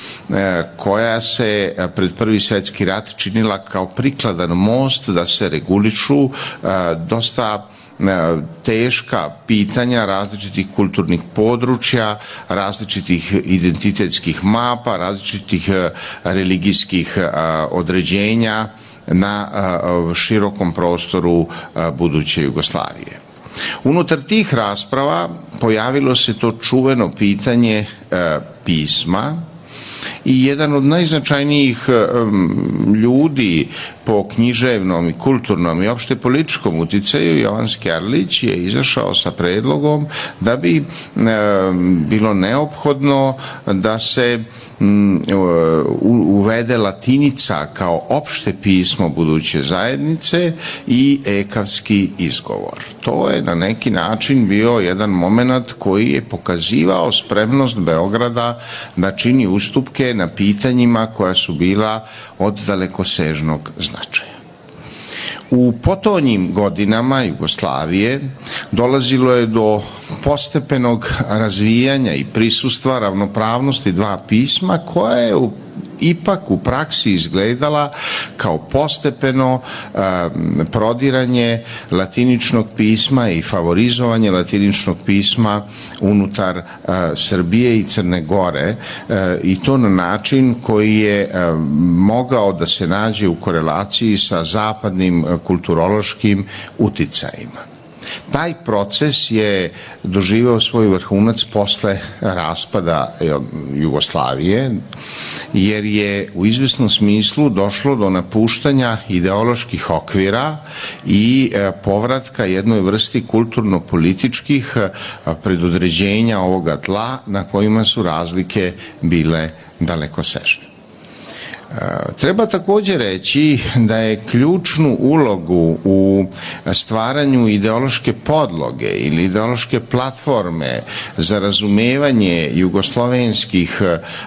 Speaker 4: koja se pred Prvi svjetski rat činila kao prikladan most da se regulišu dosta teška pitanja različitih kulturnih područja, različitih identitetskih mapa, različitih religijskih određenja na širokom prostoru buduće Jugoslavije. Unutar tih rasprava pojavilo se to čuveno pitanje pisma i jedan od najznačajnijih ljudi po književnom i kulturnom i opšte političkom uticaju, Jovan Skerlić, je izašao sa predlogom da bi bilo neophodno da se uvede latinica kao opšte pismo buduće zajednice i ekavski izgovor. To je na neki način bio jedan moment koji je pokazivao spremnost Beograda da čini ustupke na pitanjima koja su bila od dalekosežnog značaja. U potonjim godinama Jugoslavije dolazilo je do postepenog razvijanja i prisustva ravnopravnosti dva pisma koja je u ipak u praksi izgledala kao postepeno prodiranje latiničnog pisma i favorizovanje latiničnog pisma unutar Srbije i Crne Gore, i to na način koji je mogao da se nađe u korelaciji sa zapadnim kulturološkim uticajima. Taj proces je doživeo svoj vrhunac posle raspada Jugoslavije, jer je u izvesnom smislu došlo do napuštanja ideoloških okvira i povratka jednoj vrsti kulturno-političkih predodređenja ovoga tla na kojima su razlike bile dalekosežne. Treba također reći da je ključnu ulogu u stvaranju ideološke podloge ili ideološke platforme za razumevanje jugoslovenskih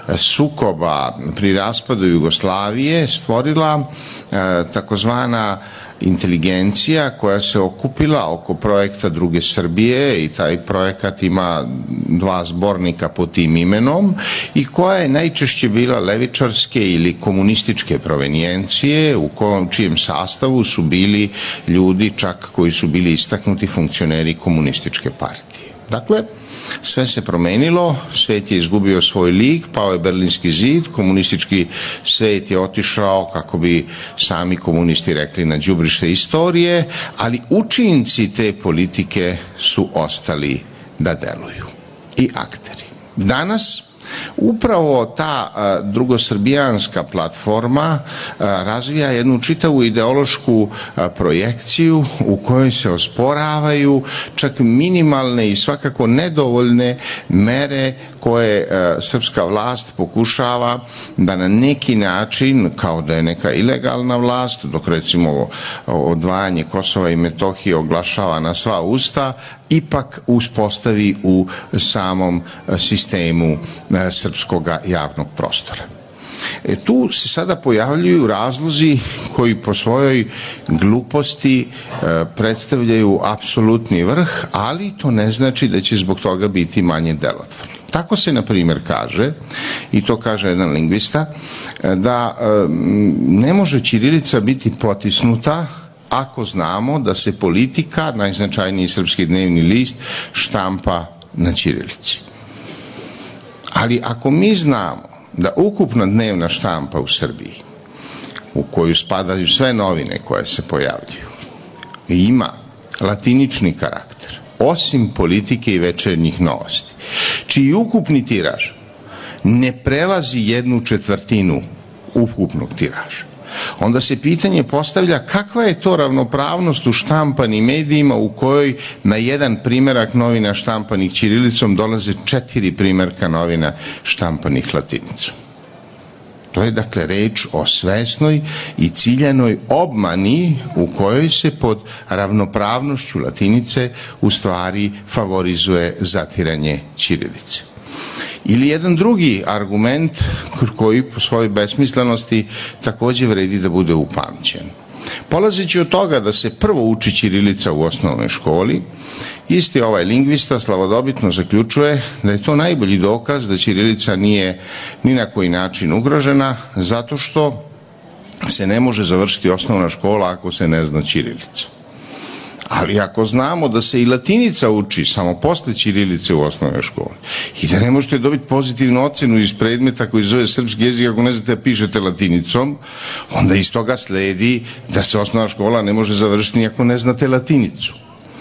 Speaker 4: sukoba pri raspadu Jugoslavije stvorila takozvana inteligencija koja se okupila oko projekta Druge Srbije, i taj projekat ima dva zbornika pod tim imenom, i koja je najčešće bila levičarske ili komunističke provenijencije, u čijem sastavu su bili ljudi čak koji su bili istaknuti funkcioneri komunističke partije. Dakle, sve se promenilo, svet je izgubio svoj lik, pao je Berlinski zid, komunistički svet je otišao, kako bi sami komunisti rekli, na đubrište istorije, ali učinci te politike su ostali da deluju i akteri. Danas upravo ta drugosrbijanska platforma razvija jednu čitavu ideološku projekciju u kojoj se osporavaju čak minimalne i svakako nedovoljne mere koje srpska vlast pokušava da na neki način, kao da je neka ilegalna vlast, dok recimo odvajanje Kosova i Metohije oglašava na sva usta, ipak uspostavi u samom sistemu srpskog javnog prostora. E, tu se sada pojavljuju razlozi koji po svojoj gluposti e, predstavljaju apsolutni vrh, ali to ne znači da će zbog toga biti manje delotvorni. Tako se, na primjer, kaže, i to kaže jedan lingvista, da e, ne može ćirilica biti potisnuta ako znamo da se Politika, najznačajniji srpski dnevni list, štampa na ćirilici. Ali ako mi znamo da ukupna dnevna štampa u Srbiji, u koju spadaju sve novine koje se pojavljuju, ima latinični karakter, osim Politike i Večernjih novosti, čiji ukupni tiraž ne prelazi jednu četvrtinu ukupnog tiraža, onda se pitanje postavlja kakva je to ravnopravnost u štampanim medijima u kojoj na jedan primerak novina štampanih ćirilicom dolaze četiri primerka novina štampanih latinicom. To je dakle reč o svesnoj i ciljanoj obmani u kojoj se pod ravnopravnošću latinice u stvari favorizuje zatiranje ćirilice. Ili jedan drugi argument koji po svojoj besmislenosti također vredi da bude upamćen. Polazeći od toga da se prvo uči ćirilica u osnovnoj školi, isti ovaj lingvista slavodobitno zaključuje da je to najbolji dokaz da ćirilica nije ni na koji način ugrožena, zato što se ne može završiti osnovna škola ako se ne zna ćirilica. Ali ako znamo da se i latinica uči samo posle ćirilice u osnovnoj školi i da ne možete dobiti pozitivnu ocenu iz predmeta koji zove srpski jezik ako ne znate da pišete latinicom, onda iz toga sledi da se osnovna škola ne može završiti ni ako ne znate latinicu.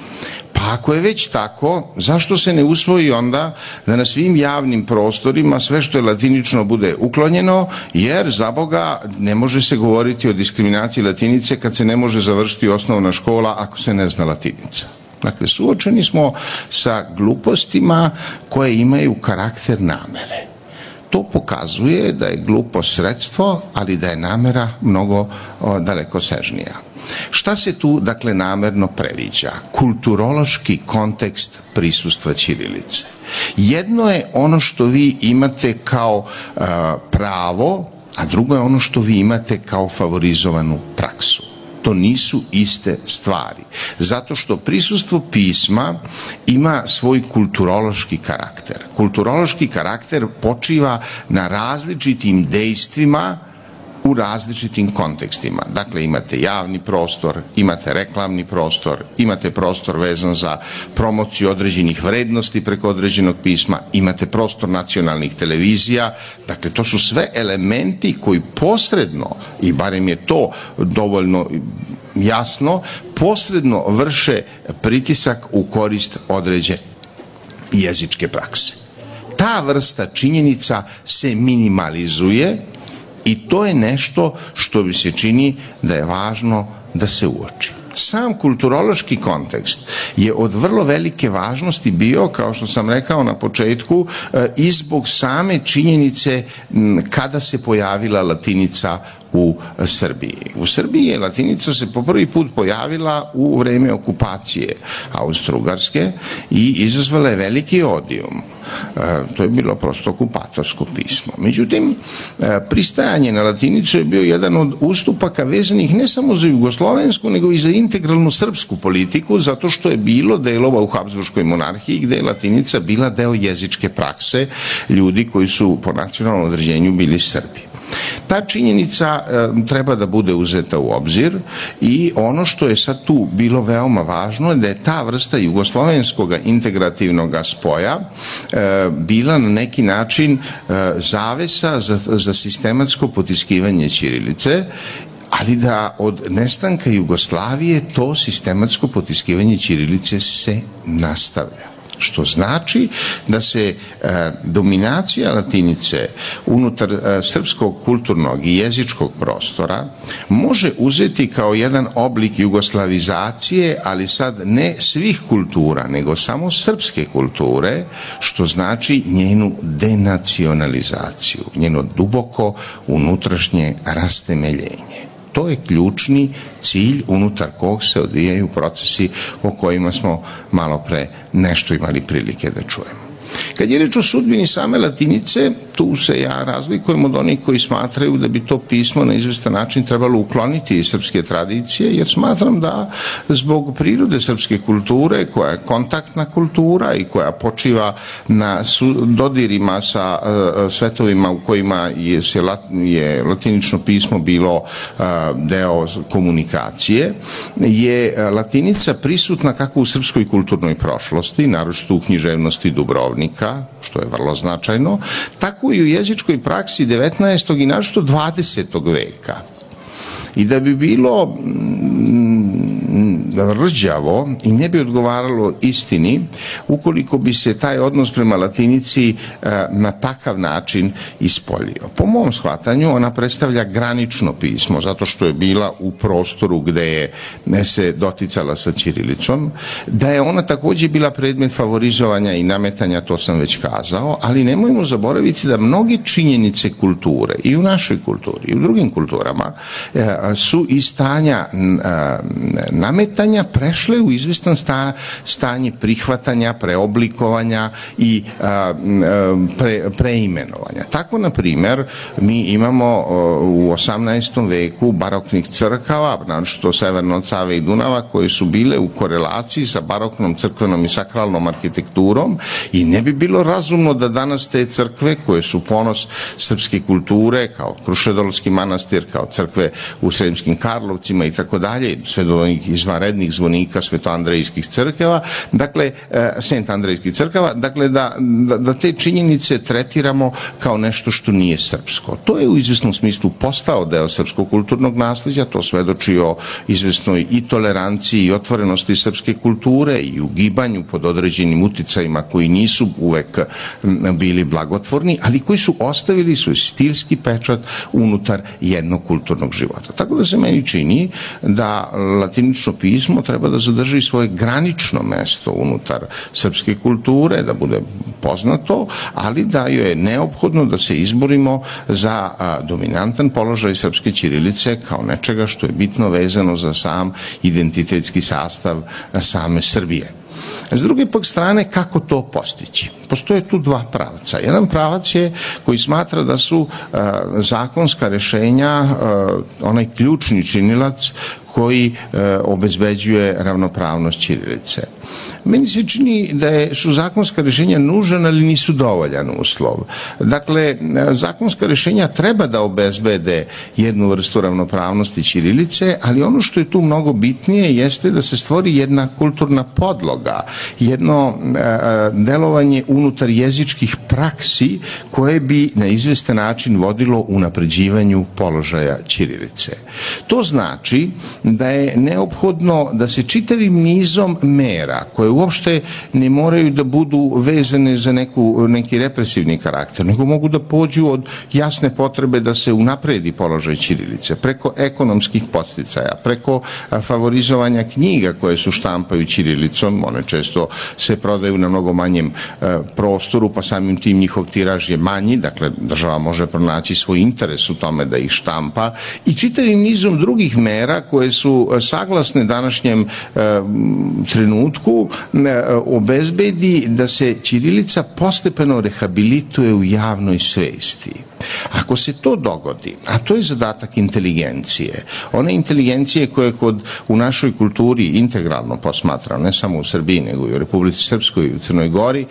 Speaker 4: Pa ako je već tako, zašto se ne usvoji onda da na svim javnim prostorima sve što je latinično bude uklonjeno, jer za Boga ne može se govoriti o diskriminaciji latinice kad se ne može završiti osnovna škola ako se ne zna latinica. Dakle, suočeni smo sa glupostima koje imaju karakter namere. To pokazuje da je glupo sredstvo, ali da je namera mnogo dalekosežnija. Šta se tu, dakle, namerno previđa? Kulturološki kontekst prisustva ćirilice. Jedno je ono što vi imate kao pravo, a drugo je ono što vi imate kao favorizovanu praksu. To nisu iste stvari. Zato što prisustvo pisma ima svoj kulturološki karakter. Kulturološki karakter počiva na različitim dejstvima u različitim kontekstima. Dakle, imate javni prostor, imate reklamni prostor, imate prostor vezan za promociju određenih vrednosti preko određenog pisma, imate prostor nacionalnih televizija. Dakle, to su sve elementi koji posredno, i barem je to dovoljno jasno, posredno vrše pritisak u korist određene jezičke prakse. Ta vrsta činjenica se minimalizuje i to je nešto što bi se čini da je važno da se uoči. Sam kulturološki kontekst je od vrlo velike važnosti bio, kao što sam rekao na početku, i zbog same činjenice kada se pojavila latinica u Srbiji. U Srbiji je latinica se po prvi put pojavila u vreme okupacije Austro-Ugarske i izazvala je veliki odijum. To je bilo prosto okupatorsko pismo. Međutim, pristajanje na latinicu je bio jedan od ustupaka vezanih ne samo za jugoslovensku, nego i za integralnu srpsku politiku, zato što je bilo delova u Habsburškoj monarhiji gde je latinica bila deo jezičke prakse ljudi koji su po nacionalnom određenju bili Srbi. Ta činjenica e, treba da bude uzeta u obzir i ono što je sad tu bilo veoma važno je da je ta vrsta jugoslovenskog integrativnog spoja e, bila na neki način e, zavesa za, za sistematsko potiskivanje ćirilice, ali da od nestanka Jugoslavije to sistematsko potiskivanje ćirilice se nastavlja. Što znači da se e, dominacija latinice unutar e, srpskog kulturnog i jezičkog prostora može uzeti kao jedan oblik jugoslavizacije, ali sad ne svih kultura, nego samo srpske kulture, što znači njenu denacionalizaciju, njeno duboko unutrašnje rastemeljenje. To je ključni cilj unutar kog se odvijaju procesi o kojima smo malo pre nešto imali prilike da čujemo. Kad je reč o sudbini same latinice, tu se ja razlikujem od onih koji smatraju da bi to pismo na izvestan način trebalo ukloniti iz srpske tradicije, jer smatram da zbog prirode srpske kulture, koja je kontaktna kultura i koja počiva na dodirima sa uh, svetovima u kojima je, se lat, je latinično pismo bilo uh, deo komunikacije, je latinica prisutna kako u srpskoj kulturnoj prošlosti, naročito u književnosti Dubrovnika, što je vrlo značajno, tako i u jezičkoj praksi devetnaestog i naročito dvadesetog veka. I da bi bilo rđavo i ne bi odgovaralo istini ukoliko bi se taj odnos prema latinici na takav način ispoljio. Po mom shvatanju ona predstavlja granično pismo, zato što je bila u prostoru gde je se doticala sa ćirilicom, da je ona takođe bila predmet favorizovanja i nametanja, to sam već kazao, ali nemojmo zaboraviti da mnoge činjenice kulture i u našoj kulturi i u drugim kulturama su iz stanja nametanja prešle u izvestan stanje prihvatanja, preoblikovanja i pre, preimenovanja. Tako, na primer, mi imamo u osamnaestom veku baroknih crkava, naročito severno od Save i Dunava, koje su bile u korelaciji sa baroknom crkvenom i sakralnom arhitekturom i ne bi bilo razumno da danas te crkve, koje su ponos srpske kulture, kao Krušedolski manastir, kao crkve u Sremskim Karlovcima i tako dalje, sve do onih izvanrednih zvonika svetoandrejskih crkava, dakle, Sent Andrejskih crkava, dakle, da, da, da te činjenice tretiramo kao nešto što nije srpsko. To je u izvesnom smislu postao deo srpskog kulturnog nasleđa, to svedoči o izvesnoj i toleranciji i otvorenosti srpske kulture i ugibanju pod određenim uticajima koji nisu uvek bili blagotvorni, ali koji su ostavili svoj stilski pečat unutar jednog kulturnog života. Tako da se meni čini da latinično pismo treba da zadrži svoje granično mesto unutar srpske kulture, da bude poznato, ali da joj je neophodno da se izborimo za dominantan položaj srpske ćirilice kao nečega što je bitno vezano za sam identitetski sastav same Srbije. S druge pak strane, kako to postići? Postoje tu dva pravca. Jedan pravac je koji smatra da su uh, zakonska rešenja uh, onaj ključni činilac koji obezbeđuje ravnopravnost ćirilice. Meni se čini da je, su zakonska rješenja nužan, ali nisu dovoljan uslov. Dakle, zakonska rješenja treba da obezbede jednu vrstu ravnopravnosti ćirilice, ali ono što je tu mnogo bitnije jeste da se stvori jedna kulturna podloga, jedno delovanje unutar jezičkih praksi koje bi na izvestan način vodilo unapređivanju položaja ćirilice. To znači da je neophodno da se čitavim nizom mera koje uopšte ne moraju da budu vezane za neku, neki represivni karakter, nego mogu da pođu od jasne potrebe da se unapredi položaj ćirilice, preko ekonomskih podsticaja, preko favorizovanja knjiga koje su štampaju ćirilicom, one često se prodaju na mnogo manjem prostoru, pa samim tim njihov tiraž je manji, dakle država može pronaći svoj interes u tome da ih štampa, i čitavim nizom drugih mera koje su saglasne današnjem trenutku obezbedi da se ćirilica postepeno rehabilituje u javnoj svesti. Ako se to dogodi, a to je zadatak inteligencije, one inteligencije koje kod u našoj kulturi integralno posmatra, ne samo u Srbiji, nego i u Republici Srpskoj i u Crnoj Gori,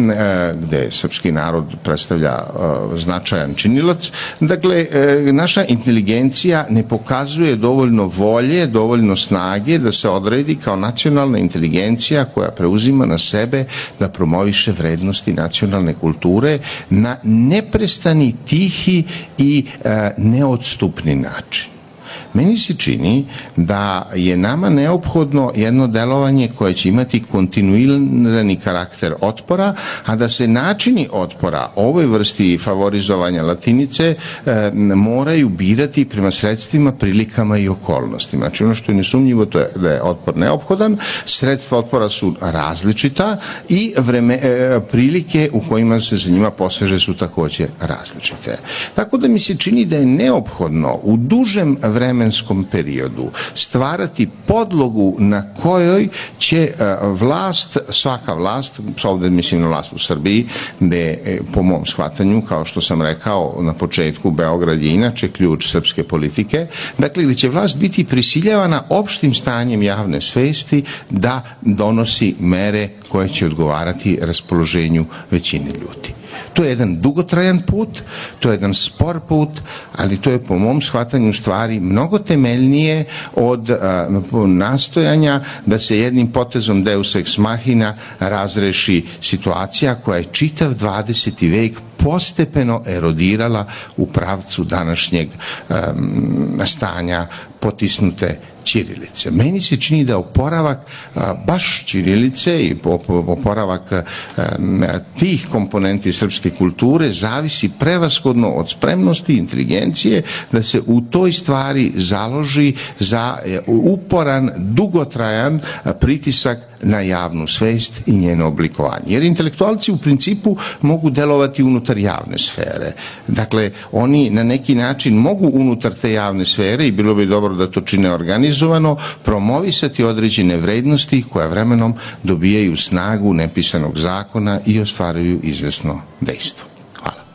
Speaker 4: gde srpski narod predstavlja značajan činilac, dakle, naša inteligencija ne pokazuje dovoljno volje, dovoljno snage da se odredi kao nacionalna inteligencija koja preuzima na sebe da promoviše vrednosti nacionalne kulture na neprestani, tihi i neodstupni način. Meni se čini da je nama neophodno jedno delovanje koje će imati kontinuirani karakter otpora, a da se načini otpora ovoj vrsti favorizovanja latinice e, moraju birati prema sredstvima, prilikama i okolnostima. Znači ono što je nesumnjivo to je da je otpor neophodan, sredstva otpora su različita i vreme, e, prilike u kojima se za njima poseže su takođe različite. Tako da mi se čini da je neophodno u dužem vremenu periodu stvarati podlogu na kojoj će vlast, svaka vlast, ovdje mislim na vlast u Srbiji, gde po mom shvatanju, kao što sam rekao na početku, Beograd je inače ključ srpske politike, dakle gde će vlast biti prisiljavana opštim stanjem javne svesti da donosi mere koje će odgovarati raspoloženju većine ljudi. To je jedan dugotrajan put, to je jedan spor put, ali to je po mom shvatanju stvari mnogo temeljnije od a, nastojanja da se jednim potezom deus ex machina razreši situacija koja je čitav dvadeseti vek postepeno erodirala u pravcu današnjeg um, stanja potisnute ćirilice. Meni se čini da oporavak a, baš ćirilice i oporavak a, tih komponenti srpske kulture zavisi prevashodno od spremnosti inteligencije da se u toj stvari založi za uporan, dugotrajan pritisak na javnu svest i njeno oblikovanje. Jer intelektualci u principu mogu delovati unutar javne sfere. Dakle, oni na neki način mogu unutar te javne sfere, i bilo bi dobro da to čine organizovano, promovisati određene vrednosti koja vremenom dobijaju snagu nepisanog zakona i ostvaruju izvesno dejstvo. Hvala.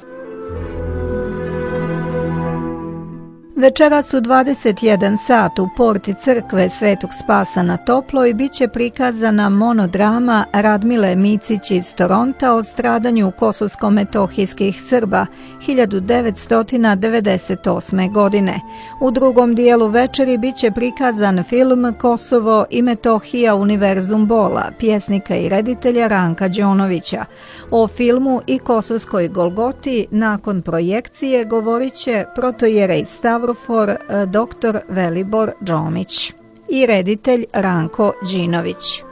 Speaker 1: Večeras u dvadeset jedan sat u porti crkve Svetog Spasa na Toploj biće prikazana monodrama Radmile Micić iz Toronta o stradanju kosovsko-metohijskih Srba hiljadu devetsto devedeset osme. godine. U drugom dijelu večeri biće prikazan film Kosovo i Metohija univerzum bola, pjesnika i reditelja Ranka Đonovića. O filmu i kosovskoj Golgoti nakon projekcije govorit će protojerej Stavrofor dr. Velibor Džomić i reditelj Ranko Đinović.